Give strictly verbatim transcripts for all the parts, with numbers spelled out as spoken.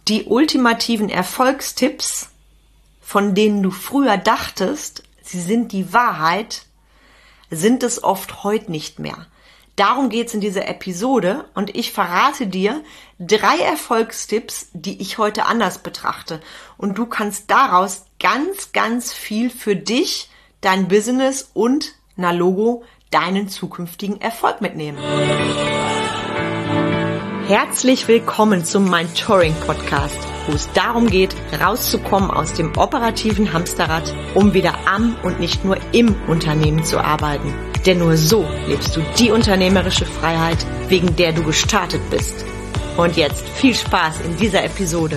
Die ultimativen Erfolgstipps, von denen du früher dachtest, sie sind die Wahrheit, sind es oft heute nicht mehr. Darum geht's in dieser Episode und ich verrate dir drei Erfolgstipps, die ich heute anders betrachte. Und du kannst daraus ganz, ganz viel für dich, dein Business und, na Logo, deinen zukünftigen Erfolg mitnehmen. Herzlich willkommen zum Mentoring Podcast, wo es darum geht, rauszukommen aus dem operativen Hamsterrad, um wieder am und nicht nur im Unternehmen zu arbeiten. Denn nur so lebst du die unternehmerische Freiheit, wegen der du gestartet bist. Und jetzt viel Spaß in dieser Episode.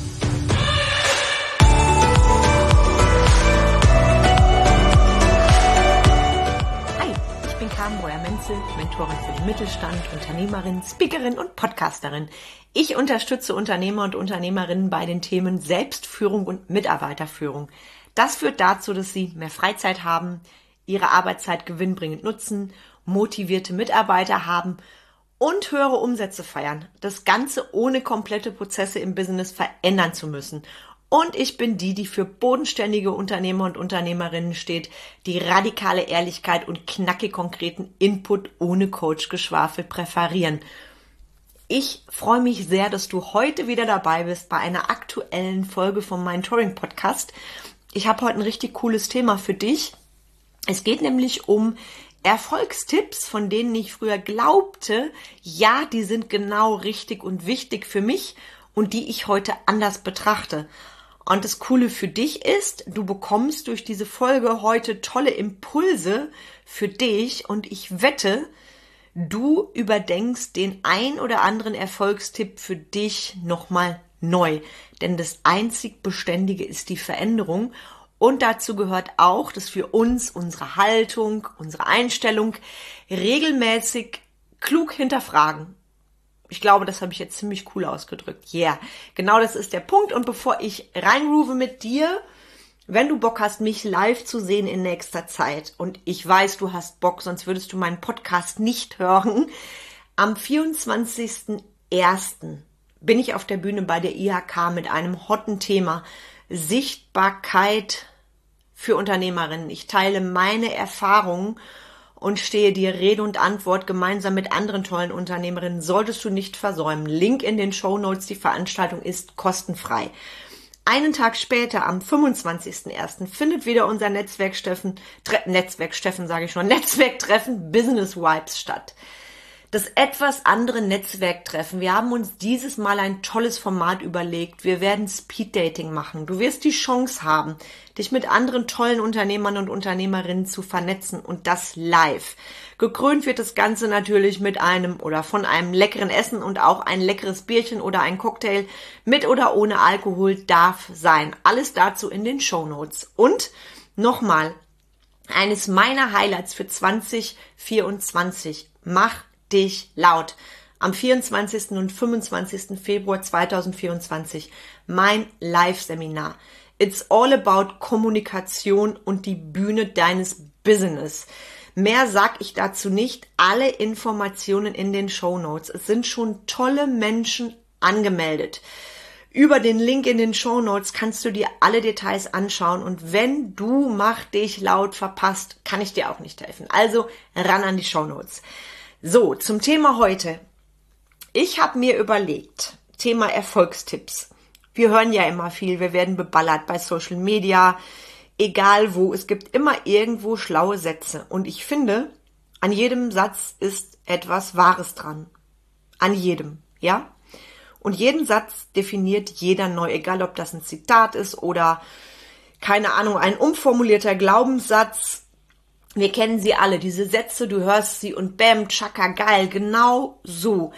Mentorin für den Mittelstand, Unternehmerin, Speakerin und Podcasterin. Ich unterstütze Unternehmer und Unternehmerinnen bei den Themen Selbstführung und Mitarbeiterführung. Das führt dazu, dass sie mehr Freizeit haben, ihre Arbeitszeit gewinnbringend nutzen, motivierte Mitarbeiter haben und höhere Umsätze feiern. Das Ganze ohne komplette Prozesse im Business verändern zu müssen. Und ich bin die, die für bodenständige Unternehmer und Unternehmerinnen steht, die radikale Ehrlichkeit und knackig konkreten Input ohne Coach-Geschwafel präferieren. Ich freue mich sehr, dass du heute wieder dabei bist bei einer aktuellen Folge vom Mentoring Podcast. Ich habe heute ein richtig cooles Thema für dich. Es geht nämlich um Erfolgstipps, von denen ich früher glaubte, ja, die sind genau richtig und wichtig für mich und die ich heute anders betrachte. Und das Coole für dich ist, du bekommst durch diese Folge heute tolle Impulse für dich und ich wette, du überdenkst den ein oder anderen Erfolgstipp für dich nochmal neu. Denn das einzig Beständige ist die Veränderung und dazu gehört auch, dass wir uns unsere Haltung, unsere Einstellung regelmäßig klug hinterfragen. Ich glaube, das habe ich jetzt ziemlich cool ausgedrückt. Yeah, genau das ist der Punkt. Und bevor ich reinrufe mit dir, wenn du Bock hast, mich live zu sehen in nächster Zeit, und ich weiß, du hast Bock, sonst würdest du meinen Podcast nicht hören, am vierundzwanzigsten ersten bin ich auf der Bühne bei der I H K mit einem hotten Thema Sichtbarkeit für Unternehmerinnen. Ich teile meine Erfahrungen und stehe dir Rede und Antwort gemeinsam mit anderen tollen Unternehmerinnen. Solltest du nicht versäumen. Link in den Shownotes. Die Veranstaltung ist kostenfrei. Einen Tag später, am fünfundzwanzigsten ersten findet wieder unser Netzwerksteffen, Tre- Netzwerksteffen sage ich schon, Netzwerktreffen Business Vibes statt. Das etwas andere Netzwerktreffen. Wir haben uns dieses Mal ein tolles Format überlegt. Wir werden Speeddating machen. Du wirst die Chance haben, dich mit anderen tollen Unternehmern und Unternehmerinnen zu vernetzen und das live. Gekrönt wird das Ganze natürlich mit einem oder von einem leckeren Essen und auch ein leckeres Bierchen oder ein Cocktail mit oder ohne Alkohol darf sein. Alles dazu in den Shownotes. Und nochmal, eines meiner Highlights für zwanzig vierundzwanzig. Mach dich laut. Am vierundzwanzigsten und fünfundzwanzigsten Februar zweitausendvierundzwanzig mein Live-Seminar. It's all about Kommunikation und die Bühne deines Business. Mehr sag ich dazu nicht. Alle Informationen in den Shownotes. Es sind schon tolle Menschen angemeldet. Über den Link in den Shownotes kannst du dir alle Details anschauen und wenn du Mach dich laut verpasst, kann ich dir auch nicht helfen. Also ran an die Shownotes. So, zum Thema heute. Ich habe mir überlegt, Thema Erfolgstipps. Wir hören ja immer viel, wir werden beballert bei Social Media, egal wo. Es gibt immer irgendwo schlaue Sätze. Und ich finde, an jedem Satz ist etwas Wahres dran. An jedem, ja? Und jeden Satz definiert jeder neu, egal ob das ein Zitat ist oder, keine Ahnung, ein umformulierter Glaubenssatz. Wir kennen sie alle, diese Sätze, du hörst sie und bam, tschakka, geil, genau so.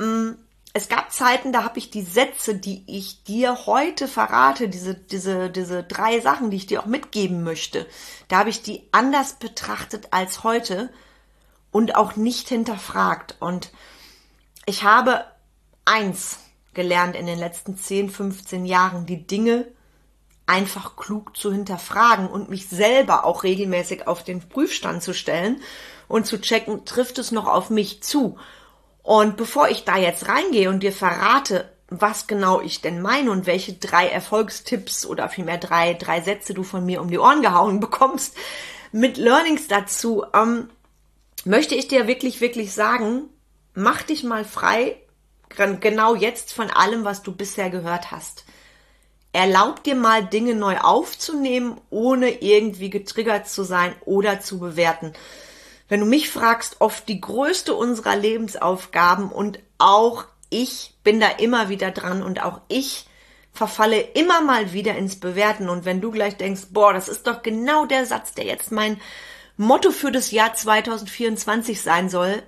Es gab Zeiten, da habe ich die Sätze, die ich dir heute verrate, diese, diese, diese drei Sachen, die ich dir auch mitgeben möchte, da habe ich die anders betrachtet als heute und auch nicht hinterfragt. Und ich habe eins gelernt in den letzten zehn, fünfzehn Jahren, die Dinge einfach klug zu hinterfragen und mich selber auch regelmäßig auf den Prüfstand zu stellen und zu checken, trifft es noch auf mich zu? Und bevor ich da jetzt reingehe und dir verrate, was genau ich denn meine und welche drei Erfolgstipps oder vielmehr drei, drei Sätze du von mir um die Ohren gehauen bekommst mit Learnings dazu, ähm, möchte ich dir wirklich, wirklich sagen, mach dich mal frei, genau jetzt von allem, was du bisher gehört hast. Erlaub dir mal, Dinge neu aufzunehmen, ohne irgendwie getriggert zu sein oder zu bewerten. Wenn du mich fragst, oft die größte unserer Lebensaufgaben und auch ich bin da immer wieder dran und auch ich verfalle immer mal wieder ins Bewerten. Und wenn du gleich denkst, boah, das ist doch genau der Satz, der jetzt mein Motto für das Jahr zwanzig vierundzwanzig sein soll,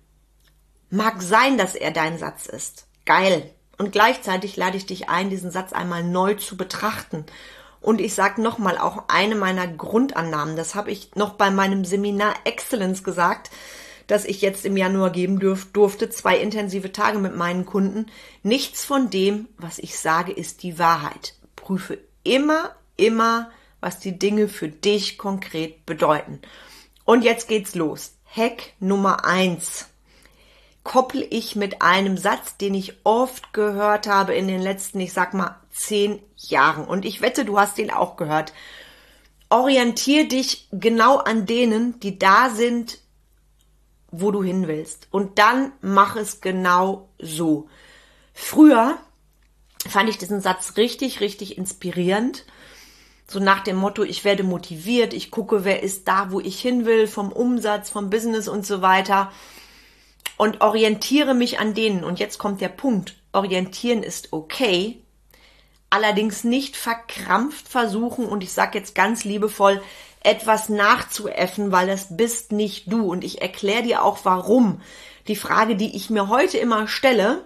mag sein, dass er dein Satz ist. Geil. Und gleichzeitig lade ich dich ein, diesen Satz einmal neu zu betrachten. Und ich sage nochmal auch eine meiner Grundannahmen, das habe ich noch bei meinem Seminar Excellence gesagt, das ich jetzt im Januar geben dürf, durfte, zwei intensive Tage mit meinen Kunden. Nichts von dem, was ich sage, ist die Wahrheit. Prüfe immer, immer, was die Dinge für dich konkret bedeuten. Und jetzt geht's los. Hack Nummer eins. Koppel ich mit einem Satz, den ich oft gehört habe in den letzten, ich sag mal, zehn Jahren. Und ich wette, du hast den auch gehört. Orientier dich genau an denen, die da sind, wo du hin willst. Und dann mach es genau so. Früher fand ich diesen Satz richtig, richtig inspirierend. So nach dem Motto, ich werde motiviert, ich gucke, wer ist da, wo ich hin will, vom Umsatz, vom Business und so weiter. Und orientiere mich an denen. Und jetzt kommt der Punkt. Orientieren ist okay, allerdings nicht verkrampft versuchen, und ich sage jetzt ganz liebevoll, etwas nachzuäffen, weil das bist nicht du. Und ich erkläre dir auch, warum. Die Frage, die ich mir heute immer stelle,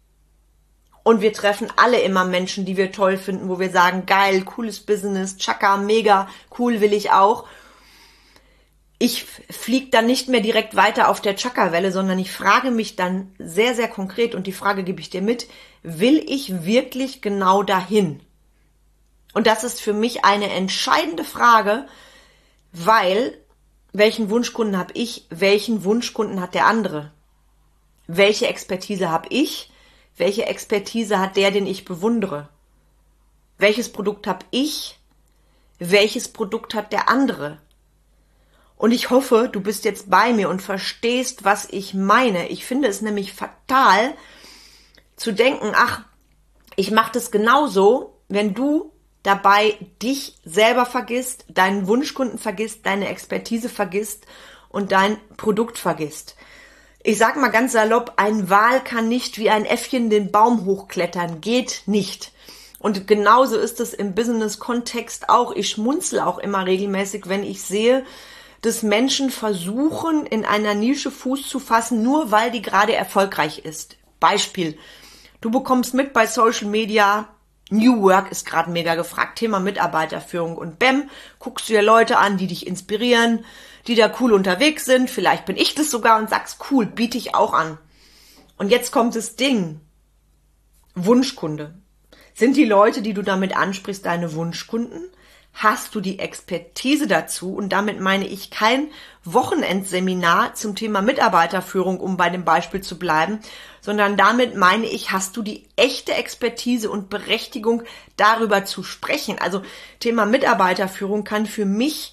und wir treffen alle immer Menschen, die wir toll finden, wo wir sagen, geil, cooles Business, tschakka, mega, cool, will ich auch. Ich fliege dann nicht mehr direkt weiter auf der Chakra-Welle, sondern ich frage mich dann sehr, sehr konkret, und die Frage gebe ich dir mit, will ich wirklich genau dahin? Und das ist für mich eine entscheidende Frage, weil welchen Wunschkunden habe ich, welchen Wunschkunden hat der andere? Welche Expertise habe ich? Welche Expertise hat der, den ich bewundere? Welches Produkt habe ich? Welches Produkt hat der andere? Und ich hoffe, du bist jetzt bei mir und verstehst, was ich meine. Ich finde es nämlich fatal zu denken, ach, ich mache das genauso, wenn du dabei dich selber vergisst, deinen Wunschkunden vergisst, deine Expertise vergisst und dein Produkt vergisst. Ich sag mal ganz salopp, ein Wal kann nicht wie ein Äffchen den Baum hochklettern, geht nicht. Und genauso ist es im Business-Kontext auch. Ich schmunzle auch immer regelmäßig, wenn ich sehe, dass Menschen versuchen, in einer Nische Fuß zu fassen, nur weil die gerade erfolgreich ist. Beispiel, du bekommst mit bei Social Media, New Work ist gerade mega gefragt, Thema Mitarbeiterführung, und bäm, guckst du dir Leute an, die dich inspirieren, die da cool unterwegs sind, vielleicht bin ich das sogar, und sagst, cool, biete ich auch an. Und jetzt kommt das Ding, Wunschkunde. Sind die Leute, die du damit ansprichst, deine Wunschkunden? Hast du die Expertise dazu? Und damit meine ich kein Wochenendseminar zum Thema Mitarbeiterführung, um bei dem Beispiel zu bleiben, sondern damit meine ich, hast du die echte Expertise und Berechtigung, darüber zu sprechen? Also Thema Mitarbeiterführung kann für mich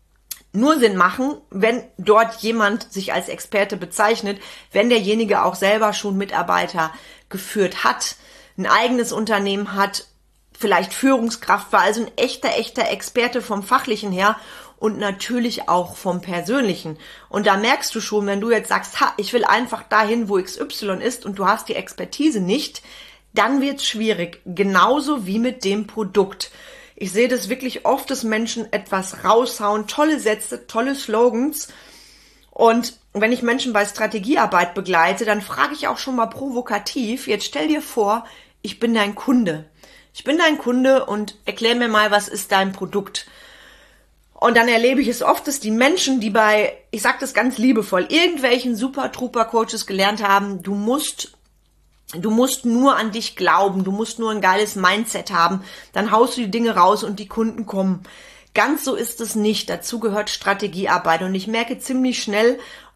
nur Sinn machen, wenn dort jemand sich als Experte bezeichnet, wenn derjenige auch selber schon Mitarbeiter geführt hat, ein eigenes Unternehmen hat, vielleicht Führungskraft war, also ein echter, echter Experte vom Fachlichen her und natürlich auch vom Persönlichen. Und da merkst du schon, wenn du jetzt sagst, ha, ich will einfach dahin, wo X Y ist, und du hast die Expertise nicht, dann wird's schwierig. Genauso wie mit dem Produkt. Ich sehe das wirklich oft, dass Menschen etwas raushauen, tolle Sätze, tolle Slogans. Und wenn ich Menschen bei Strategiearbeit begleite, dann frage ich auch schon mal provokativ, jetzt stell dir vor, ich bin dein Kunde. Ich bin dein Kunde und erklär mir mal, was ist dein Produkt? Und dann erlebe ich es oft, dass die Menschen, die bei, ich sage das ganz liebevoll, irgendwelchen Super-Trooper-Coaches gelernt haben, du musst, du musst nur an dich glauben, du musst nur ein geiles Mindset haben, dann haust du die Dinge raus und die Kunden kommen. Ganz so ist es nicht. Dazu gehört Strategiearbeit. Und ich merke ziemlich schnell,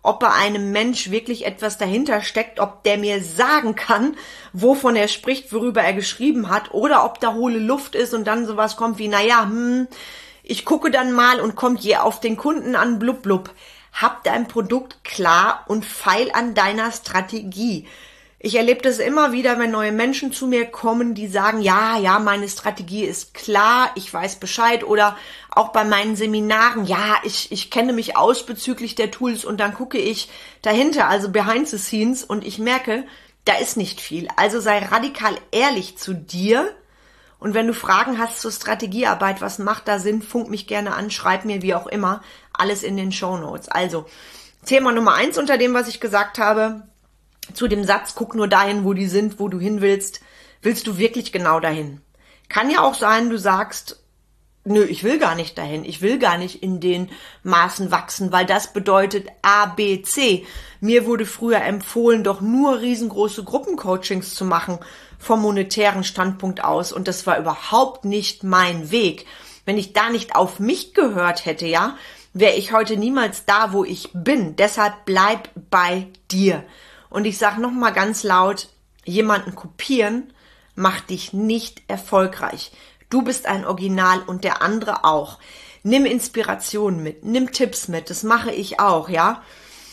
ob bei einem Mensch wirklich etwas dahinter steckt, ob der mir sagen kann, wovon er spricht, worüber er geschrieben hat, oder ob da hohle Luft ist und dann sowas kommt wie, naja, hm, ich gucke dann mal und kommt je auf den Kunden an, blub, blub. Hab dein Produkt klar und feil an deiner Strategie. Ich erlebe das immer wieder, wenn neue Menschen zu mir kommen, die sagen, ja, ja, meine Strategie ist klar, ich weiß Bescheid, oder auch bei meinen Seminaren, ja, ich, ich kenne mich aus bezüglich der Tools und dann gucke ich dahinter, also behind the scenes, und ich merke, da ist nicht viel. Also sei radikal ehrlich zu dir, und wenn du Fragen hast zur Strategiearbeit, was macht da Sinn, funk mich gerne an, schreib mir, wie auch immer, alles in den Shownotes. Also Thema Nummer eins unter dem, was ich gesagt habe, zu dem Satz, guck nur dahin, wo die sind, wo du hin willst. Willst du wirklich genau dahin? Kann ja auch sein, du sagst, nö, ich will gar nicht dahin. Ich will gar nicht in den Maßen wachsen, weil das bedeutet A, B, C. Mir wurde früher empfohlen, doch nur riesengroße Gruppencoachings zu machen vom monetären Standpunkt aus. Und das war überhaupt nicht mein Weg. Wenn ich da nicht auf mich gehört hätte, ja, wäre ich heute niemals da, wo ich bin. Deshalb bleib bei dir. Und ich sage nochmal ganz laut, jemanden kopieren macht dich nicht erfolgreich. Du bist ein Original und der andere auch. Nimm Inspiration mit, nimm Tipps mit, das mache ich auch, ja.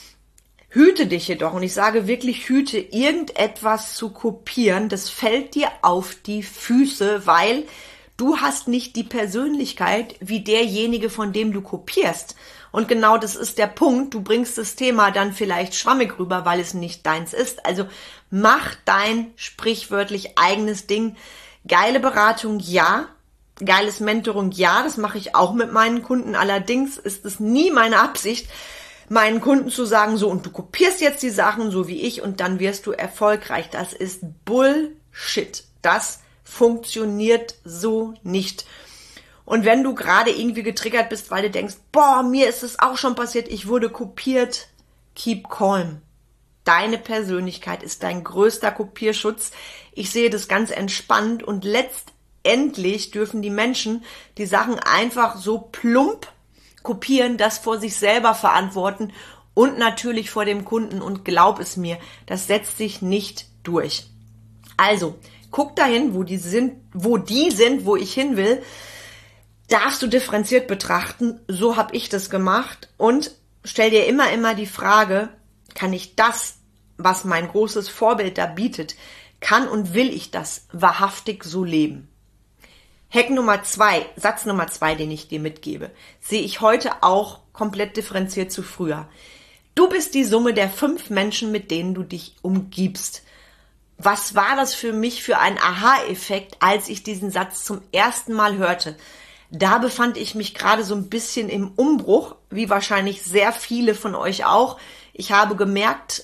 Hüte dich jedoch, und ich sage wirklich hüte, irgendetwas zu kopieren, das fällt dir auf die Füße, weil du hast nicht die Persönlichkeit wie derjenige, von dem du kopierst. Und genau das ist der Punkt, du bringst das Thema dann vielleicht schwammig rüber, weil es nicht deins ist. Also mach dein sprichwörtlich eigenes Ding. Geile Beratung, ja. Geiles Mentoring, ja. Das mache ich auch mit meinen Kunden. Allerdings ist es nie meine Absicht, meinen Kunden zu sagen, so, und du kopierst jetzt die Sachen so wie ich und dann wirst du erfolgreich. Das ist Bullshit. Das funktioniert so nicht. Und wenn du gerade irgendwie getriggert bist, weil du denkst, boah, mir ist es auch schon passiert, ich wurde kopiert, keep calm. Deine Persönlichkeit ist dein größter Kopierschutz. Ich sehe das ganz entspannt, und letztendlich dürfen die Menschen die Sachen einfach so plump kopieren, das vor sich selber verantworten und natürlich vor dem Kunden, und glaub es mir, das setzt sich nicht durch. Also, guck dahin, wo die sind, wo die sind, wo ich hin will. Darfst du differenziert betrachten, so habe ich das gemacht, und stell dir immer, immer die Frage, kann ich das, was mein großes Vorbild da bietet, kann und will ich das wahrhaftig so leben? Hack Nummer zwei, Satz Nummer zwei, den ich dir mitgebe, sehe ich heute auch komplett differenziert zu früher. Du bist die Summe der fünf Menschen, mit denen du dich umgibst. Was war das für mich für ein Aha-Effekt, als ich diesen Satz zum ersten Mal hörte? Da befand ich mich gerade so ein bisschen im Umbruch, wie wahrscheinlich sehr viele von euch auch. Ich habe gemerkt,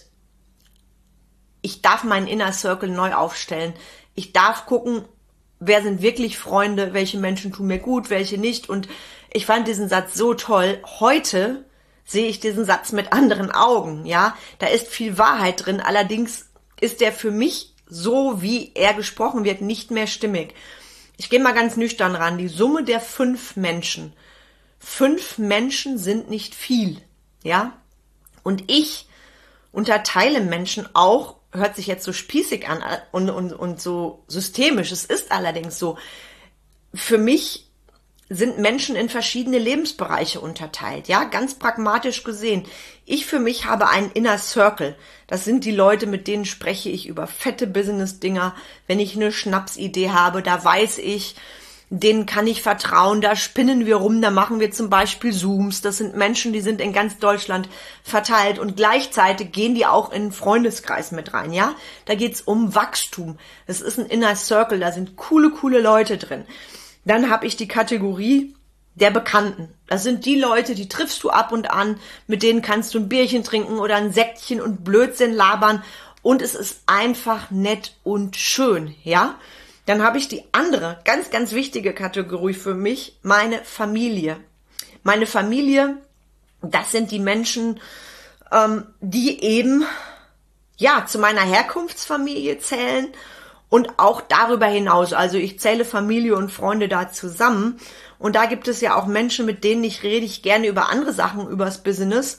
ich darf meinen Inner Circle neu aufstellen. Ich darf gucken, wer sind wirklich Freunde, welche Menschen tun mir gut, welche nicht. Und ich fand diesen Satz so toll. Heute sehe ich diesen Satz mit anderen Augen, ja. Da ist viel Wahrheit drin. Allerdings ist der für mich, so wie er gesprochen wird, nicht mehr stimmig. Ich gehe mal ganz nüchtern ran. Die Summe der fünf Menschen. Fünf Menschen sind nicht viel, ja. Und ich unterteile Menschen auch, hört sich jetzt so spießig an und, und, und so systemisch. Es ist allerdings so. Für mich sind Menschen in verschiedene Lebensbereiche unterteilt, ja, ganz pragmatisch gesehen. Ich für mich habe einen Inner Circle. Das sind die Leute, mit denen spreche ich über fette Business-Dinger. Wenn ich eine Schnapsidee habe, da weiß ich, denen kann ich vertrauen, da spinnen wir rum, da machen wir zum Beispiel Zooms. Das sind Menschen, die sind in ganz Deutschland verteilt, und gleichzeitig gehen die auch in einen Freundeskreis mit rein, ja. Da geht's um Wachstum. Es ist ein Inner Circle, da sind coole, coole Leute drin. Dann habe ich die Kategorie der Bekannten. Das sind die Leute, die triffst du ab und an, mit denen kannst du ein Bierchen trinken oder ein Säckchen und Blödsinn labern, und es ist einfach nett und schön, ja. Dann habe ich die andere, ganz, ganz wichtige Kategorie für mich, meine Familie. Meine Familie, das sind die Menschen, ähm, die eben, ja, zu meiner Herkunftsfamilie zählen und auch darüber hinaus. Also ich zähle Familie und Freunde da zusammen. Und da gibt es ja auch Menschen, mit denen ich rede ich gerne über andere Sachen, übers Business.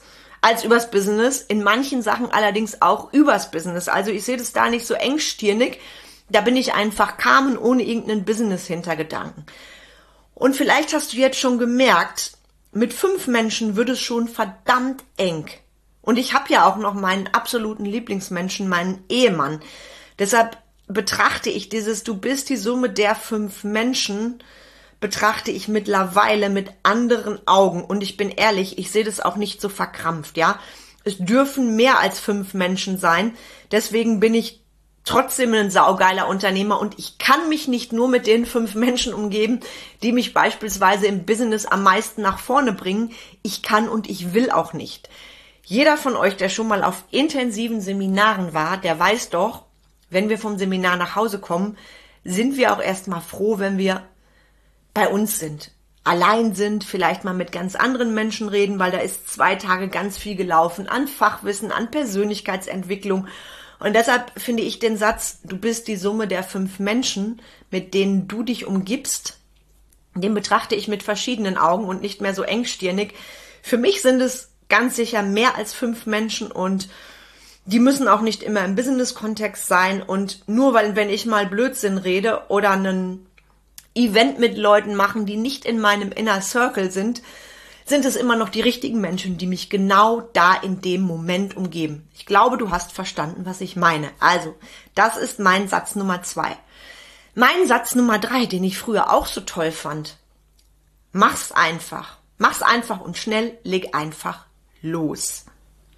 als übers Business, in manchen Sachen allerdings auch übers Business. Also ich sehe das da nicht so engstirnig, da bin ich einfach Carmen ohne irgendeinen Business-Hintergedanken. Und vielleicht hast du jetzt schon gemerkt, mit fünf Menschen wird es schon verdammt eng. Und ich habe ja auch noch meinen absoluten Lieblingsmenschen, meinen Ehemann. Deshalb betrachte ich dieses Du bist die Summe der fünf Menschen, betrachte ich mittlerweile mit anderen Augen. Und ich bin ehrlich, ich sehe das auch nicht so verkrampft, ja. Es dürfen mehr als fünf Menschen sein. Deswegen bin ich trotzdem ein saugeiler Unternehmer und ich kann mich nicht nur mit den fünf Menschen umgeben, die mich beispielsweise im Business am meisten nach vorne bringen. Ich kann und ich will auch nicht. Jeder von euch, der schon mal auf intensiven Seminaren war, der weiß doch, wenn wir vom Seminar nach Hause kommen, sind wir auch erstmal froh, wenn wir bei uns sind. Allein sind, vielleicht mal mit ganz anderen Menschen reden, weil da ist zwei Tage ganz viel gelaufen an Fachwissen, an Persönlichkeitsentwicklung. Und deshalb finde ich den Satz, du bist die Summe der fünf Menschen, mit denen du dich umgibst, den betrachte ich mit verschiedenen Augen und nicht mehr so engstirnig. Für mich sind es ganz sicher mehr als fünf Menschen und die müssen auch nicht immer im Business-Kontext sein. Und nur weil, wenn ich mal Blödsinn rede oder ein Event mit Leuten machen, die nicht in meinem Inner Circle sind, sind es immer noch die richtigen Menschen, die mich genau da in dem Moment umgeben. Ich glaube, du hast verstanden, was ich meine. Also, das ist mein Satz Nummer zwei. Mein Satz Nummer drei, den ich früher auch so toll fand. Mach's einfach. Mach's einfach und schnell, leg einfach los.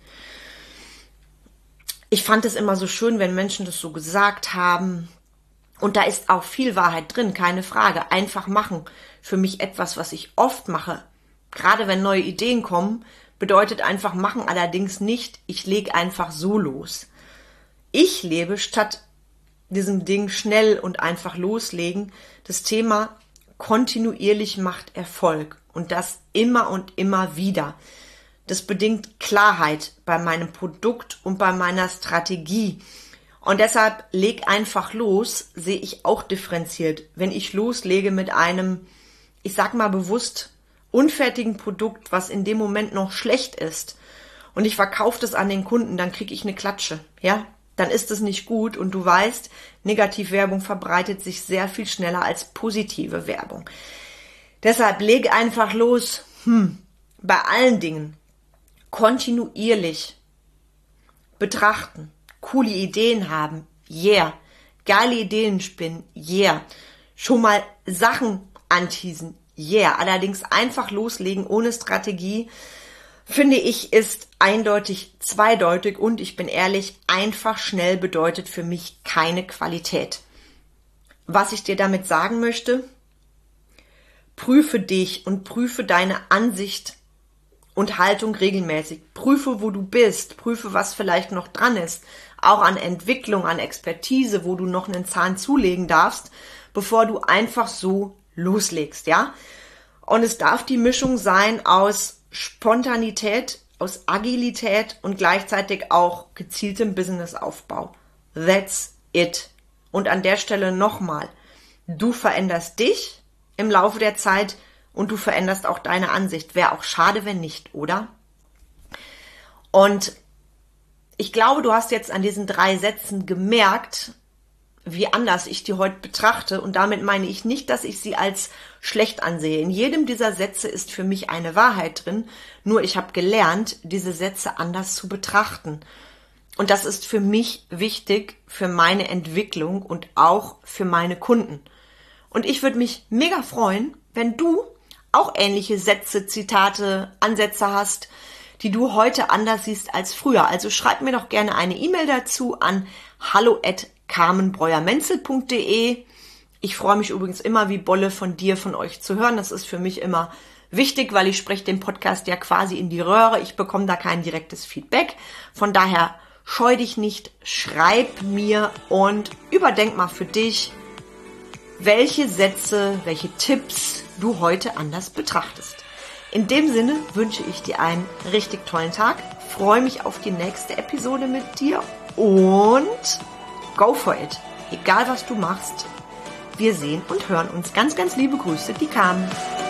Ich fand es immer so schön, wenn Menschen das so gesagt haben. Und da ist auch viel Wahrheit drin, keine Frage. Einfach machen. Für mich etwas, was ich oft mache. Gerade wenn neue Ideen kommen, bedeutet einfach machen allerdings nicht, ich lege einfach so los. Ich lebe statt diesem Ding schnell und einfach loslegen, das Thema kontinuierlich macht Erfolg. Und das immer und immer wieder. Das bedingt Klarheit bei meinem Produkt und bei meiner Strategie. Und deshalb leg einfach los, sehe ich auch differenziert. Wenn ich loslege mit einem, ich sag mal bewusst, unfertigen Produkt, was in dem Moment noch schlecht ist und ich verkaufe das an den Kunden, dann kriege ich eine Klatsche, ja? Dann ist es nicht gut und du weißt, Negativwerbung verbreitet sich sehr viel schneller als positive Werbung. Deshalb leg einfach los, hm, bei allen Dingen kontinuierlich betrachten, coole Ideen haben, yeah, geile Ideen spinnen, yeah, schon mal Sachen anteasen, yeah, allerdings einfach loslegen ohne Strategie, finde ich, ist eindeutig zweideutig und ich bin ehrlich, einfach schnell bedeutet für mich keine Qualität. Was ich dir damit sagen möchte, prüfe dich und prüfe deine Ansicht und Haltung regelmäßig. Prüfe, wo du bist, prüfe, was vielleicht noch dran ist, auch an Entwicklung, an Expertise, wo du noch einen Zahn zulegen darfst, bevor du einfach so loslegst, ja? Und es darf die Mischung sein aus Spontanität, aus Agilität und gleichzeitig auch gezieltem Businessaufbau. That's it. Und an der Stelle nochmal, du veränderst dich im Laufe der Zeit und du veränderst auch deine Ansicht. Wäre auch schade, wenn nicht, oder? Und ich glaube, du hast jetzt an diesen drei Sätzen gemerkt, wie anders ich die heute betrachte. Und damit meine ich nicht, dass ich sie als schlecht ansehe. In jedem dieser Sätze ist für mich eine Wahrheit drin. Nur ich habe gelernt, diese Sätze anders zu betrachten. Und das ist für mich wichtig für meine Entwicklung und auch für meine Kunden. Und ich würde mich mega freuen, wenn du auch ähnliche Sätze, Zitate, Ansätze hast, die du heute anders siehst als früher. Also schreib mir doch gerne eine E-Mail dazu an hallo at carmen breuer menzel punkt de. Ich freue mich übrigens immer wie Bolle von dir, von euch zu hören. Das ist für mich immer wichtig, weil ich spreche den Podcast ja quasi in die Röhre. Ich bekomme da kein direktes Feedback. Von daher scheu dich nicht, schreib mir und überdenk mal für dich, welche Sätze, welche Tipps du heute anders betrachtest. In dem Sinne wünsche ich dir einen richtig tollen Tag, freue mich auf die nächste Episode mit dir und go for it. Egal was du machst, wir sehen und hören uns. Ganz, ganz liebe Grüße, die Carmen.